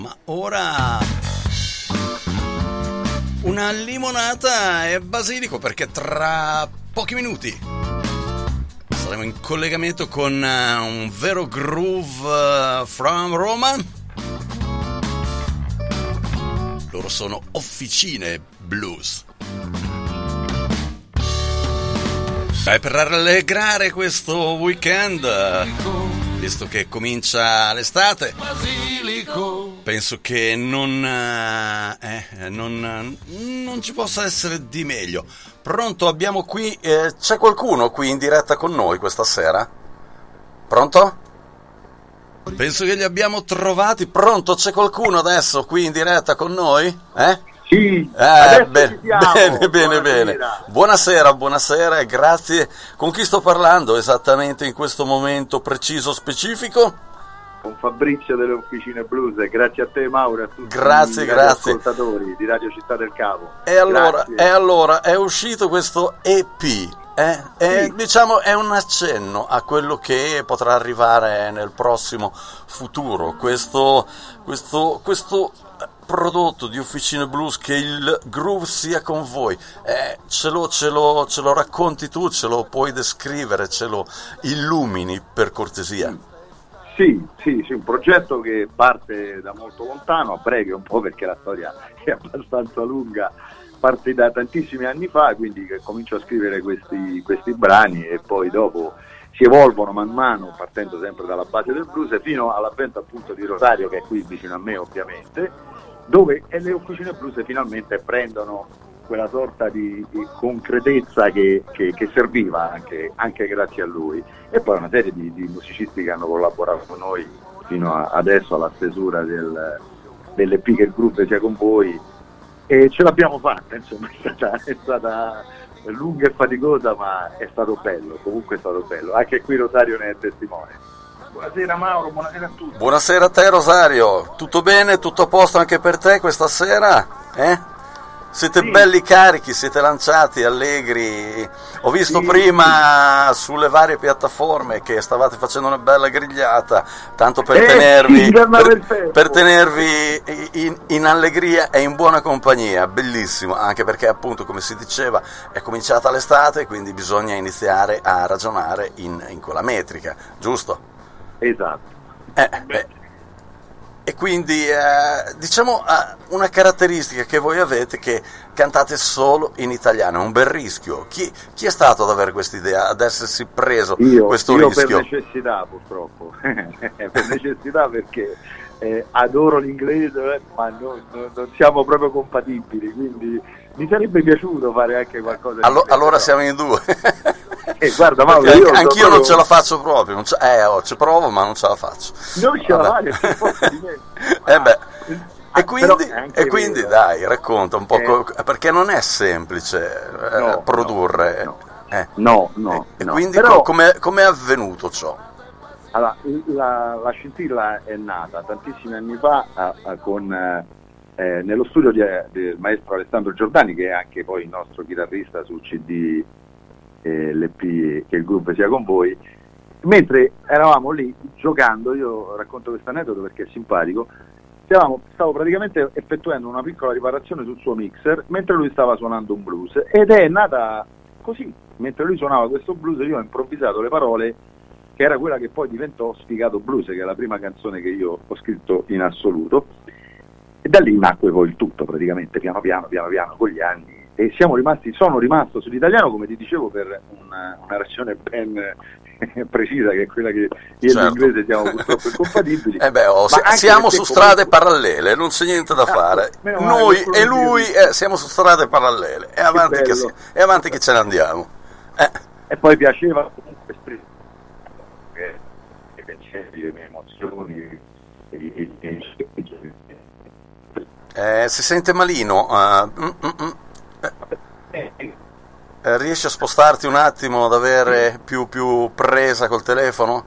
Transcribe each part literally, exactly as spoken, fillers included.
Ma ora una limonata e basilico, perché tra pochi minuti saremo in collegamento con uh, un vero groove uh, from Roma. Loro sono Officine Blues. Beh, per rallegrare questo weekend, visto che comincia l'estate, penso che non, eh, non, non ci possa essere di meglio. Pronto? Abbiamo qui, eh, c'è qualcuno qui in diretta con noi questa sera? Pronto? Penso che li abbiamo trovati. Pronto? C'è qualcuno adesso qui in diretta con noi? Eh? Sì, eh, bene, bene, bene, bene. Buonasera, buonasera e grazie. Con chi sto parlando esattamente in questo momento preciso, specifico? Con Fabrizio delle Officine Blues. Grazie a te, Mauro, e a tutti grazie, gli grazie. ascoltatori di Radio Città del Capo. E allora, e allora è uscito questo E P. Eh? È, sì. Diciamo è un accenno a quello che potrà arrivare nel prossimo futuro. Questo, questo, questo prodotto di Officine Blues, che il groove sia con voi, eh, ce, lo, ce, lo, ce lo racconti tu, ce lo puoi descrivere, ce lo illumini per cortesia? Sì, sì, sì, un progetto che parte da molto lontano, a breve un po' perché la storia è abbastanza lunga, parte da tantissimi anni fa, quindi che comincio a scrivere questi, questi brani e poi dopo si evolvono man mano, partendo sempre dalla base del blues fino all'avvento appunto di Rosario, che è qui vicino a me ovviamente, dove le Officine Blues finalmente prendono quella sorta di, di concretezza che, che, che serviva anche, anche grazie a lui, e poi una serie di, di musicisti che hanno collaborato con noi fino a, adesso alla stesura del, dell'E P Che il groove sia con voi, e ce l'abbiamo fatta, insomma è stata, è stata lunga e faticosa, ma è stato bello, comunque è stato bello, anche qui Rosario ne è testimone. Buonasera Mauro, buonasera a tutti. Buonasera a te Rosario, tutto bene? Tutto a posto anche per te questa sera? Eh? Siete sì. Belli carichi, siete lanciati, allegri. Ho visto sì, prima sì. sulle varie piattaforme che stavate facendo una bella grigliata, tanto per eh, tenervi, sì, per, per tenervi in, in allegria e in buona compagnia. Bellissimo, anche perché appunto, come si diceva, è cominciata l'estate, quindi bisogna iniziare a ragionare in, in quella metrica, giusto? Esatto. Eh, eh. E quindi eh, diciamo eh, una caratteristica che voi avete, che cantate solo in italiano, è un bel rischio. Chi, chi è stato ad avere questa idea, ad essersi preso io, questo io rischio? Per necessità, purtroppo. Per necessità, perché eh, adoro l'inglese, ma non, non, non siamo proprio compatibili, quindi mi sarebbe piaciuto fare anche qualcosa. Allo, di allora siamo in due. Eh, guarda, Mauro, io anche, anch'io proprio... non ce la faccio proprio, non ce... eh, oh, ci provo ma non ce la faccio. Non ce la fai, è forza di me. Eh beh. E quindi, e quindi vero. Dai, racconta un po', eh, co- perché non è semplice eh, no, produrre. No, eh. no, no. E, no. e quindi Però, come è avvenuto ciò? Allora, la, la scintilla è nata tantissimi anni fa a, a, con, eh, nello studio di, del maestro Alessandro Giordani, che è anche poi il nostro chitarrista sul C D eh, l'E P Che il groove sia con voi. Mentre eravamo lì giocando, io racconto questo aneddoto perché è simpatico, stavamo, stavo praticamente effettuando una piccola riparazione sul suo mixer mentre lui stava suonando un blues, ed è nata così, mentre lui suonava questo blues io ho improvvisato le parole, che era quella che poi diventò Sfigato Blues, che è la prima canzone che io ho scritto in assoluto, e da lì nacque poi il tutto praticamente, piano piano, piano piano, con gli anni. E siamo rimasti, sono rimasto sull'italiano, come ti dicevo, per una, una ragione ben precisa, che è quella che io certo. e l'inglese siamo purtroppo incompatibili. Eh beh, oh, siamo su strade comunque... parallele, non c'è niente da ah, fare. Noi e lui eh, siamo su strade parallele, e avanti che, che, si, e avanti che ce ne andiamo. Eh. E poi piaceva comunque esprimere i pensieri, le mie emozioni. Eh, si sente malino. Uh, mm, mm, mm. Eh, riesci a spostarti un attimo, ad avere più, più presa col telefono?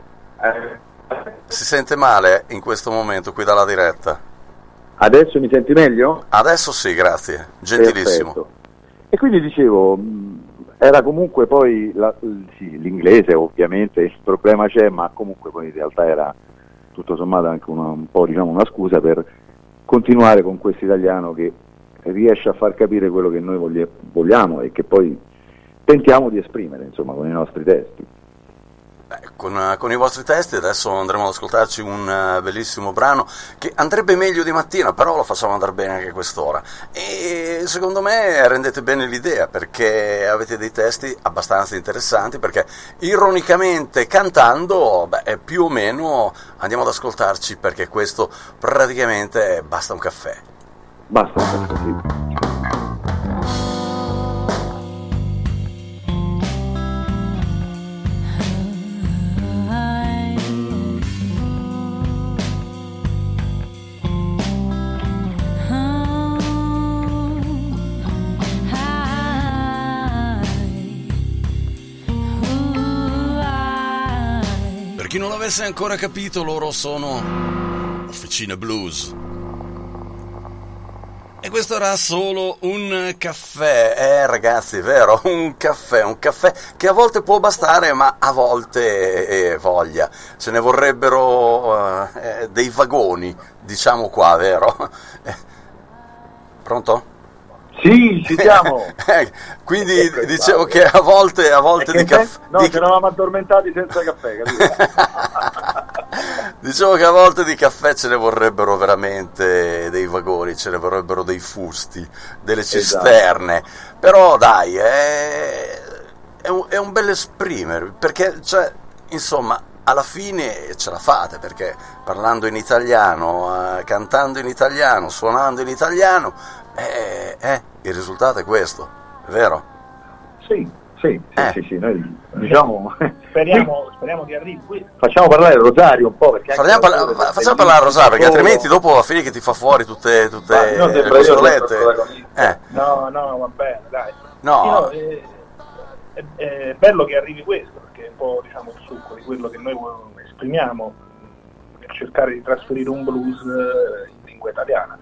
Si sente male in questo momento qui dalla diretta. Adesso mi senti meglio? Adesso sì, grazie, gentilissimo. Perfetto. E quindi dicevo, era comunque poi la, sì, l'inglese ovviamente, il problema c'è, ma comunque poi in realtà era tutto sommato anche una, un po' diciamo una scusa per continuare con questo italiano che riesce a far capire quello che noi voglia, vogliamo e che poi tentiamo di esprimere, insomma, con i nostri testi. Beh, con, con i vostri testi adesso andremo ad ascoltarci un uh, bellissimo brano che andrebbe meglio di mattina, però lo facciamo andare bene anche a quest'ora, e secondo me rendete bene l'idea perché avete dei testi abbastanza interessanti, perché ironicamente cantando, beh, più o meno andiamo ad ascoltarci, perché questo praticamente basta un caffè. Basta un caffè, sì. Per chi non l'avesse ancora capito, loro sono Officine Blues. E questo era solo un caffè, eh ragazzi, è vero, un caffè, un caffè che a volte può bastare, ma a volte eh, voglia, ce ne vorrebbero eh, dei vagoni, diciamo qua, vero? Eh, pronto? Sì, ci siamo. Quindi dicevo che a volte, a volte di caffè... No, di... ci eravamo addormentati senza caffè, capito? Dicevo che a volte di caffè ce ne vorrebbero veramente dei vagoni, ce ne vorrebbero dei fusti, delle cisterne, esatto. Però dai, è, è, un, è un bel esprimere, perché cioè, insomma, alla fine ce la fate, perché parlando in italiano, eh, cantando in italiano, suonando in italiano, eh, eh, il risultato è questo, è vero? Sì, sì, sì, eh. sì, sì, noi diciamo... Speriamo, speriamo che arrivi qui. Facciamo parlare Rosario un po', perché facciamo, parla- facciamo parlare Rosario, perché altrimenti dopo a finire che ti fa fuori tutte, tutte no, le costolette. Eh. No, no, va bene, dai. No. Sì, no, è, è, è bello che arrivi questo, perché è un po', diciamo, il succo di quello che noi esprimiamo, per cercare di trasferire un blues in lingua italiana,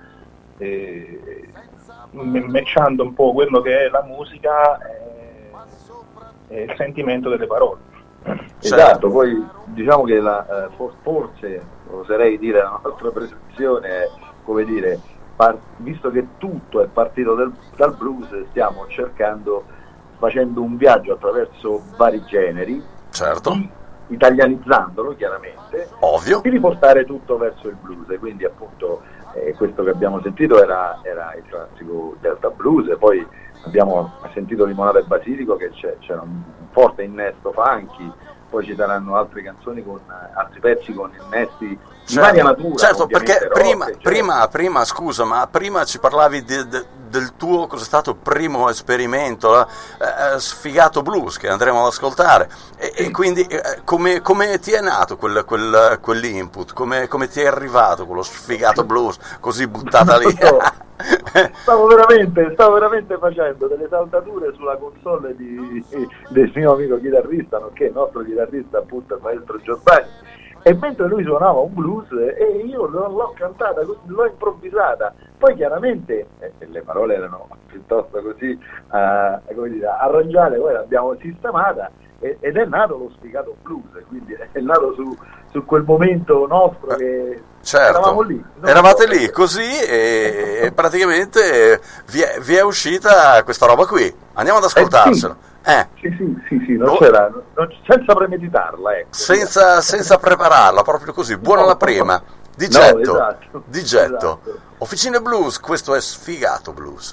e, matchando un po' quello che è la musica e, e il sentimento delle parole. Esatto, poi diciamo che la, eh, forse oserei dire la nostra presentazione è, come dire, par- visto che tutto è partito del, dal blues, stiamo cercando, facendo un viaggio attraverso vari generi, certo, di, italianizzandolo chiaramente, ovvio, di riportare tutto verso il blues, e quindi appunto eh, questo che abbiamo sentito era, era il classico Delta Blues, e poi abbiamo sentito Limonata e Basilico, che c'è, c'era un forte innesto funky, poi ci saranno altre canzoni con altri pezzi con innesti di certo, varia natura. Certo, perché rock, prima, cioè... prima, prima, scusa, ma prima ci parlavi di, di, del tuo, cos'è stato il primo esperimento, eh, Sfigato Blues, che andremo ad ascoltare, e, sì. e quindi eh, come, come ti è nato quel, quel, quell'input, come, come ti è arrivato quello Sfigato Blues, così buttata lì? Stavo veramente, stavo veramente facendo delle saltature sulla console di, del mio amico chitarrista, nonché il nostro chitarrista appunto il maestro Giordani, e mentre lui suonava un blues e io l'ho cantata, l'ho improvvisata, poi chiaramente eh, le parole erano piuttosto così uh, come dire, arrangiate, poi l'abbiamo sistemata ed è nato lo Sfigato Blues, quindi è nato su, su quel momento nostro che certo. eravamo lì. Eravate so. lì così e, e praticamente vi è, vi è uscita questa roba qui. Andiamo ad ascoltarselo. Eh, sì. Eh. Sì, sì, sì, sì, non c'era, non, senza premeditarla, ecco. Senza, senza prepararla, proprio così, buona la prima. Di getto, no, esatto, di getto. Esatto. Officine Blues, questo è Sfigato Blues.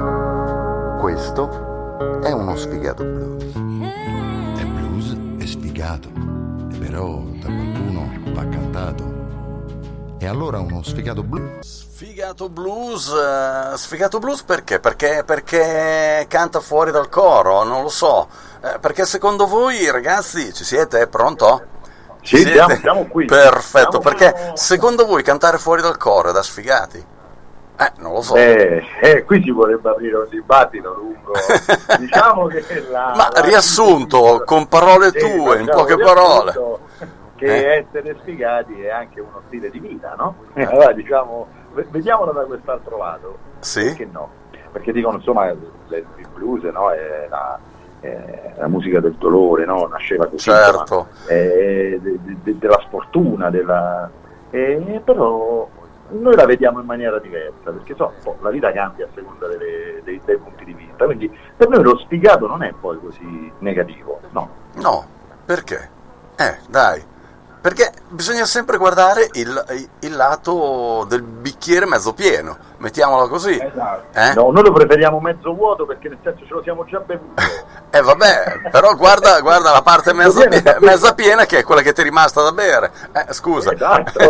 Questo è uno Sfigato Blues. È blues, è sfigato, però da qualcuno va cantato. E allora uno Sfigato Blues. Sfigato Blues, uh, Sfigato Blues perché? Perché? Perché canta fuori dal coro, non lo so. Eh, perché secondo voi, ragazzi, ci siete? Pronto? Ci sì, siamo, siamo qui. Perfetto, siamo perché qui. Secondo voi cantare fuori dal coro è da sfigati? Eh, non lo so. Eh, eh, qui si vorrebbe aprire un dibattito lungo. Diciamo che la, Ma la riassunto, con parole sì, tue, in diciamo, poche parole. Che eh? essere sfigati è anche uno stile di vita, no? Allora diciamo, vediamolo da quest'altro lato. Sì? Perché no? Perché dicono, insomma, il blues, no? È la, eh, la musica del dolore, no? Nasceva così, certo. insomma, eh, de, de, della sfortuna, della, eh, però noi la vediamo in maniera diversa, perché so, la vita cambia a seconda delle, dei, dei punti di vista, quindi per noi lo sfigato non è poi così negativo, no. No, perché? Eh, dai. Perché bisogna sempre guardare il, il lato del bicchiere mezzo pieno, mettiamola così. Esatto. Eh? No, noi lo preferiamo mezzo vuoto perché nel senso ce lo siamo già bevuto. Eh vabbè, però guarda, guarda la parte mezza piena, mezza piena che è quella che ti è rimasta da bere. Eh, scusa. Esatto.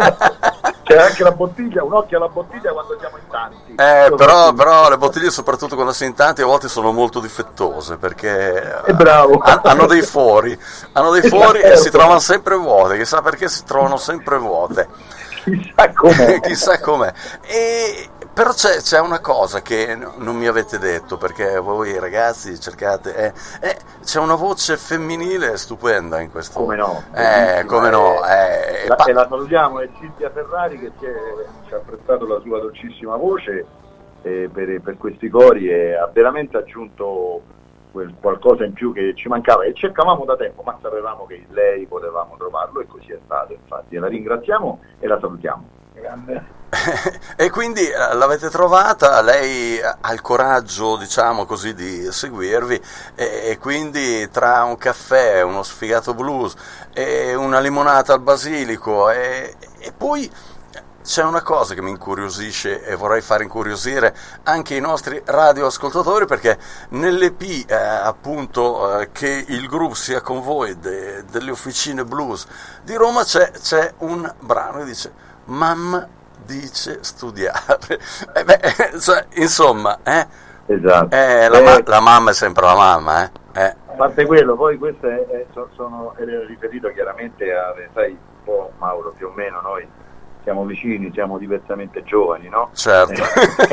C'è anche la bottiglia, un occhio alla bottiglia quando siamo in tanti. Eh, però, però le bottiglie, soprattutto quando si in tanti, a volte sono molto difettose perché è bravo. ha, hanno dei fori, hanno dei fori e si trovano sempre vuote. Chissà perché si trovano sempre vuote. Chissà com'è. Chissà com'è. E però c'è, c'è una cosa che non mi avete detto, perché voi ragazzi cercate, eh, eh, c'è una voce femminile stupenda in questo. Come no? Eh, come no? Eh, la, pa- e la salutiamo, è Cinzia Ferrari che ci, è, ci ha prestato la sua dolcissima voce eh, per, per questi cori e ha veramente aggiunto quel qualcosa in più che ci mancava e cercavamo da tempo, ma sapevamo che in lei potevamo trovarlo e così è stato, infatti. E la ringraziamo e la salutiamo. Grande. E quindi l'avete trovata, lei ha il coraggio, diciamo così, di seguirvi e, e quindi tra un caffè, uno sfigato blues e una limonata al basilico e, e poi c'è una cosa che mi incuriosisce e vorrei far incuriosire anche i nostri radioascoltatori, perché nell'E P eh, appunto eh, che il gruppo sia con voi de, delle officine blues di Roma c'è, c'è un brano che dice mamma dice studiare. Eh beh, cioè, insomma, eh? Esatto. Eh, la, eh, ma- la mamma è sempre la mamma, eh? Eh. A parte quello, poi questo è, è, sono, è riferito chiaramente a, sai, un po' Mauro, più o meno noi siamo vicini, siamo diversamente giovani, no? Certo.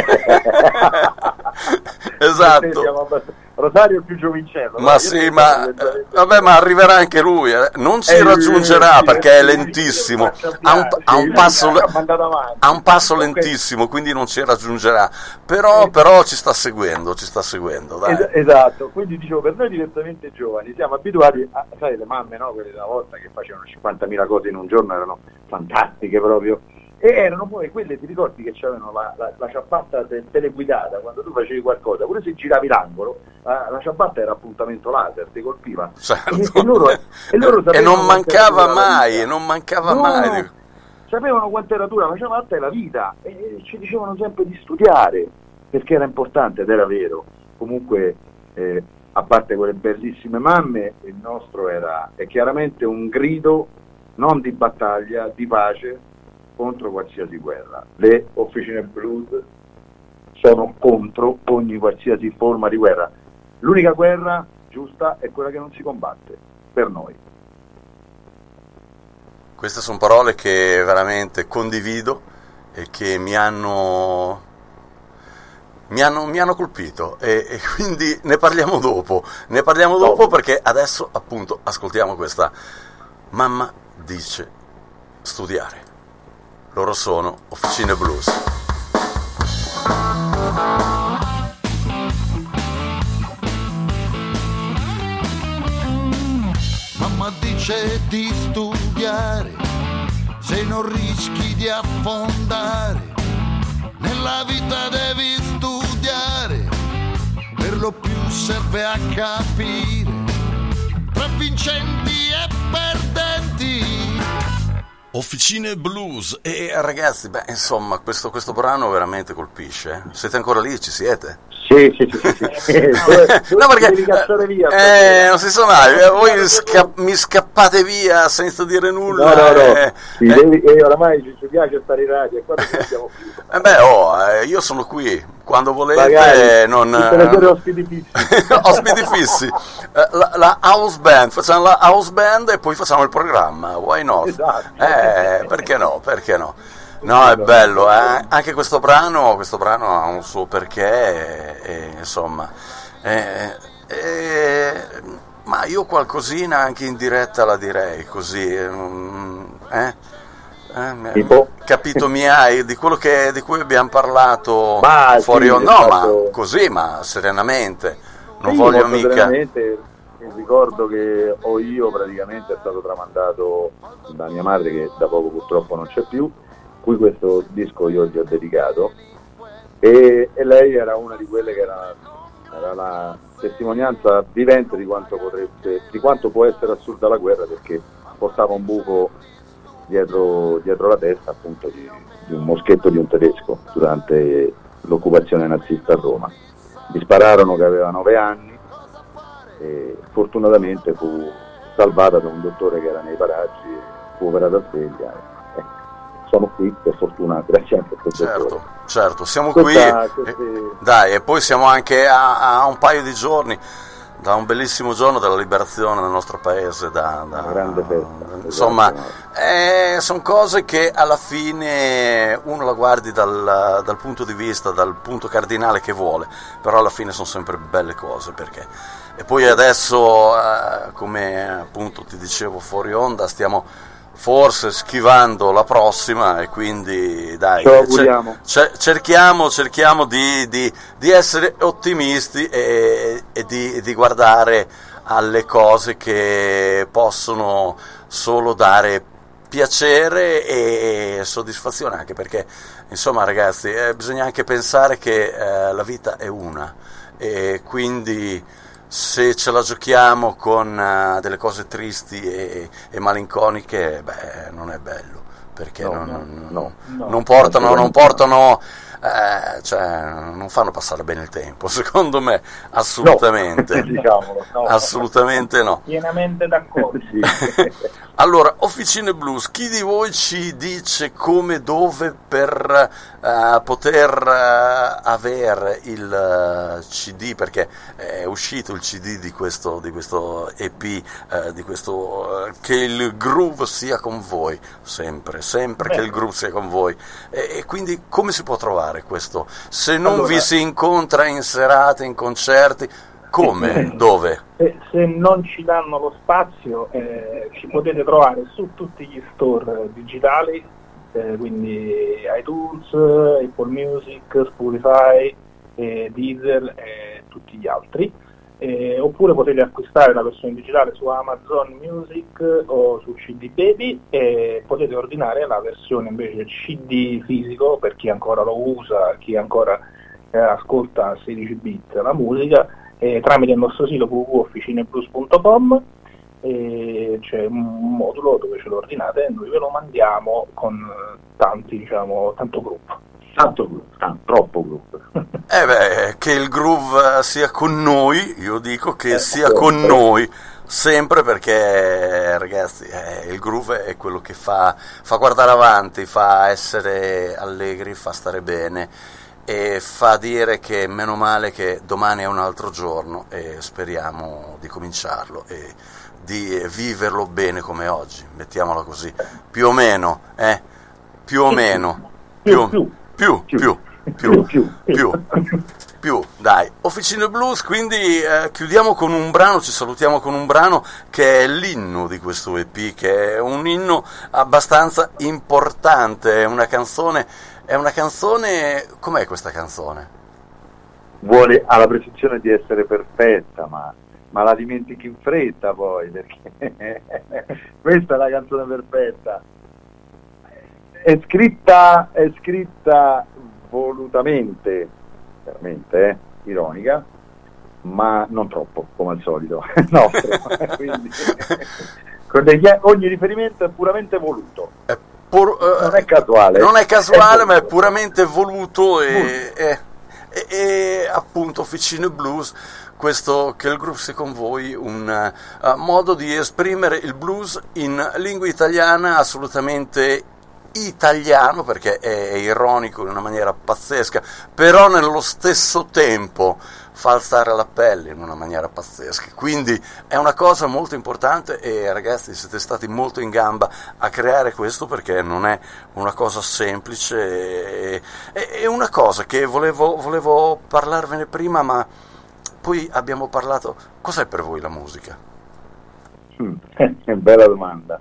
Esatto. Siamo abbast- Rosario è il più giovincello. Ma no? sì, Io ma eh, vabbè, ma arriverà anche lui, eh. Non ci Eh, raggiungerà sì, perché è sì, lentissimo, sì, ha un, ha un sì, passo, sì, mandato avanti. ha un passo Comunque- lentissimo, quindi non ci raggiungerà. Però, però ci sta seguendo, ci sta seguendo, dai. Es- esatto, quindi dicevo, per noi diversamente giovani siamo abituati a, sai, le mamme, no, quelle della volta che facevano cinquantamila cose in un giorno, erano fantastiche proprio, e erano poi quelle, ti ricordi che c'avevano la, la, la ciabatta te- teleguidata, quando tu facevi qualcosa, pure se giravi l'angolo, la, la ciabatta era appuntamento laser, ti colpiva. Certo. E, e loro, e loro E sapevano non quant'era mancava dura la mai, vita. e non mancava No, mai. sapevano quanto era dura la ciabatta e la vita, e, e ci dicevano sempre di studiare, perché era importante ed era vero. Comunque, eh, a parte quelle bellissime mamme, il nostro era è chiaramente un grido non di battaglia, di pace contro qualsiasi guerra. Le officine blues sono contro ogni qualsiasi forma di guerra. L'unica guerra giusta è quella che non si combatte, per noi. Queste sono parole che veramente condivido e che mi hanno mi hanno, mi hanno colpito e, e quindi ne parliamo dopo, ne parliamo dopo perché adesso appunto ascoltiamo questa mamma dice studiare. Loro sono Officine Blues. Mamma dice di studiare, se non rischi di affondare, nella vita devi studiare, per lo più serve a capire, tra vincenti e perdenti. Officine Blues. E ragazzi, beh, insomma, questo, questo brano veramente colpisce. Siete ancora lì? Ci siete? Sì, sì, sì, sì, sì. No, perché devi cacciare via, eh, non si sa mai, voi sca- mi scappate via senza dire nulla. No, no, no. Eh, Sì, eh, devi, eh, oramai ci, ci piace stare in radio e quando ci siamo qui. eh beh, oh, eh, io sono qui quando volete. Magari, non tutte le sere ospiti fissi. ospiti fissi. Eh, la, la house band, facciamo la house band e poi facciamo il programma. Why not? Esatto. Eh, perché no? Perché no? No, è bello, eh? Anche questo brano, questo brano ha un suo perché, e, e, insomma, eh, eh, ma io qualcosina anche in diretta la direi così, mm, eh? Eh, Tipo? Capito mi hai di quello che, di cui abbiamo parlato Ma fuori sì, onda, no, esatto. ma così, ma serenamente. non sì, voglio molto mica... serenamente. Il ricordo che ho io praticamente è stato tramandato da mia madre, che da poco purtroppo non c'è più, cui questo disco io gli ho dedicato, e, e lei era una di quelle che era, era la testimonianza vivente di quanto potrebbe, di quanto può essere assurda la guerra, perché portava un buco dietro, dietro la testa, appunto, di, di un moschetto di un tedesco durante l'occupazione nazista a Roma. Gli spararono che aveva nove anni e fortunatamente fu salvata da un dottore che era nei paraggi, fu operata a sveglia. Eh, sono qui per fortuna grazie anche a questo certo, dottore. certo, siamo Questa, qui queste... eh, dai, e poi siamo anche a, a un paio di giorni da un bellissimo giorno della liberazione del nostro paese, da, da una grande festa, insomma, eh, sono cose che alla fine uno la guardi dal, dal punto di vista, dal punto cardinale che vuole, però alla fine sono sempre belle cose, perché e poi adesso, eh, come appunto ti dicevo fuori onda, stiamo forse schivando la prossima, e quindi dai, cer- cer- cerchiamo, cerchiamo di, di, di essere ottimisti e, e di, di guardare alle cose che possono solo dare piacere e soddisfazione, anche perché insomma ragazzi, eh, bisogna anche pensare che eh, la vita è una, e quindi se ce la giochiamo con uh, delle cose tristi e, e malinconiche, beh, non è bello, perché no, non, no, non, no, non no, portano, non portano eh, cioè, non fanno passare bene il tempo, secondo me, assolutamente, no, diciamolo, no. assolutamente no. Pienamente d'accordo. Sì. Allora, Officine Blues, chi di voi ci dice come, dove per uh, poter uh, avere il uh, C D, perché è uscito il C D di questo, di questo E P, uh, di questo uh, che il groove sia con voi, sempre, sempre Beh. che il groove sia con voi, e, e quindi come si può trovare questo? Se non allora, vi si incontra in serate, in concerti, come? Dove? Se, se non ci danno lo spazio, eh, ci potete trovare su tutti gli store digitali, eh, quindi iTunes, Apple Music, Spotify, eh, Deezer e tutti gli altri, eh, oppure potete acquistare la versione digitale su Amazon Music o su C D Baby, e potete ordinare la versione invece C D fisico per chi ancora lo usa, chi ancora eh, ascolta a sedici bit la musica, Eh, tramite il nostro sito w w w punto officineblues punto com, e c'è un modulo dove ce lo ordinate e noi ve lo mandiamo con tanti, diciamo, tanto gruppo. Tanto gruppo, tanto, troppo gruppo. Eh beh, che il groove sia con noi, io dico che eh, sia sempre. con noi sempre, perché ragazzi, eh, il groove è quello che fa, fa guardare avanti, fa essere allegri, fa stare bene, e fa dire che meno male che domani è un altro giorno, e speriamo di cominciarlo e di viverlo bene come oggi, mettiamola così, più o meno, eh? più o meno, più, più, più, più, più, più, più, più, dai. Officine Blues, quindi eh, chiudiamo con un brano, ci salutiamo con un brano che è l'inno di questo E P, che è un inno abbastanza importante, è una canzone. È una canzone, com'è questa canzone? Vuole alla precisione di essere perfetta, ma, ma la dimentichi in fretta poi, perché questa è la canzone perfetta. È scritta, è scritta volutamente, veramente, eh, ironica, ma non troppo, come al solito. No, quindi, con degli, ogni riferimento è puramente voluto. È Pur, uh, non è casuale, non è casuale, è ma è puramente voluto, e, e, e, e appunto Officine Blues, questo che il groove sia con voi, un uh, modo di esprimere il blues in lingua italiana, assolutamente italiano, perché è, è ironico in una maniera pazzesca, però nello stesso tempo fa alzare la pelle in una maniera pazzesca, quindi è una cosa molto importante, e ragazzi siete stati molto in gamba a creare questo, perché non è una cosa semplice, è una cosa che volevo, volevo parlarvene prima, ma poi abbiamo parlato. Cos'è per voi la musica? Mm, è bella domanda.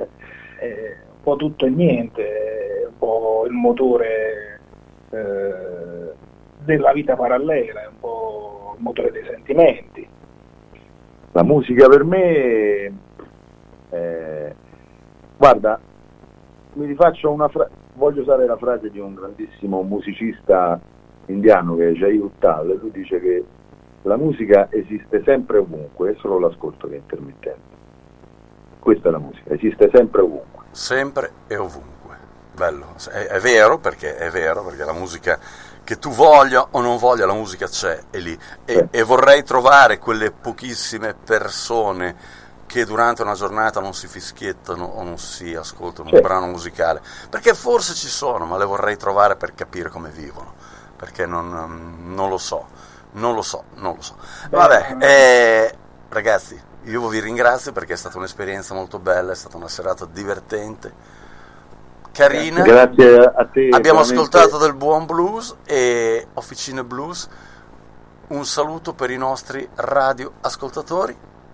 È un po' tutto e niente, è un po' il motore eh, della vita parallela, è un po' motore dei sentimenti. La musica per me, eh, guarda, mi rifaccio una frase, voglio usare la frase di un grandissimo musicista indiano che è Jai Uttal. Lui dice che la musica esiste sempre ovunque, è solo l'ascolto che è intermittente. Questa è la musica, esiste sempre ovunque. Sempre e ovunque. Bello, è, è vero, perché è vero, perché la musica, che tu voglia o non voglia, la musica c'è, è lì. E, Sì. e vorrei trovare quelle pochissime persone che durante una giornata non si fischiettano o non si ascoltano Sì. un brano musicale, perché forse ci sono, ma le vorrei trovare per capire come vivono, perché non, non lo so, non lo so, non lo so. Vabbè, eh, ragazzi, io vi ringrazio perché è stata un'esperienza molto bella, è stata una serata divertente, carina. Grazie a te. Abbiamo veramente. ascoltato del buon blues e Officine Blues. Un saluto per i nostri radioascoltatori.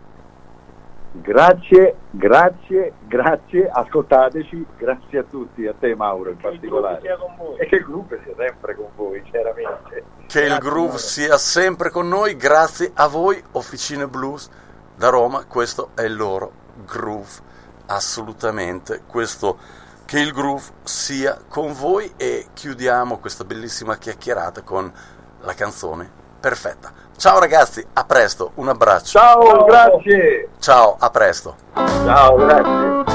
Grazie, grazie, grazie, ascoltateci, grazie a tutti, a te Mauro in particolare. Che il gruppo sia con voi. E che il gruppo sia sempre con voi, chiaramente. Che il Grazie, groove Mauro. sia sempre con noi, grazie a voi, Officine Blues da Roma, questo è il loro groove, assolutamente, questo, che il groove sia con voi, e chiudiamo questa bellissima chiacchierata con la canzone perfetta. Ciao ragazzi, a presto, un abbraccio. Ciao, Ciao. grazie. Ciao, a presto. Ciao, grazie.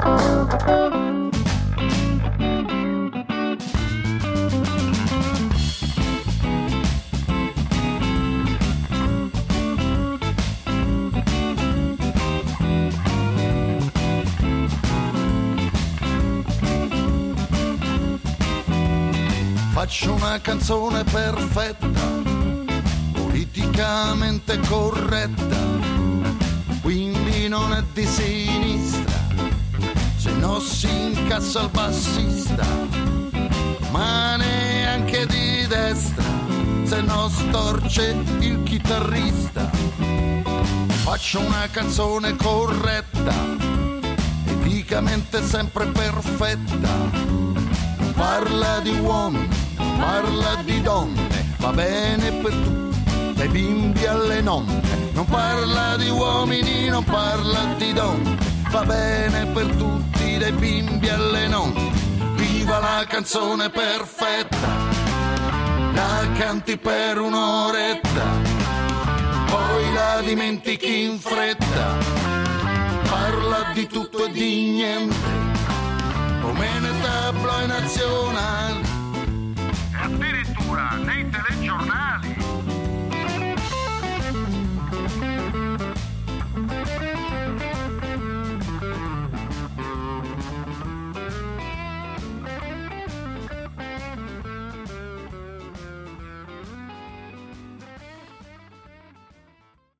Faccio una canzone perfetta, politicamente corretta, quindi non è di sinistra, se no si incassa il bassista, ma neanche di destra, se no storce il chitarrista. Faccio una canzone corretta, eticamente sempre perfetta, parla di uomini, parla di donne, va bene per tutti, dai bimbi alle nonne. Non parla di uomini, non parla di donne, va bene per tutti, dai bimbi alle nonne. Viva la canzone perfetta, la canti per un'oretta, poi la dimentichi in fretta, parla di tutto e di niente, come nel tabloid nazionale.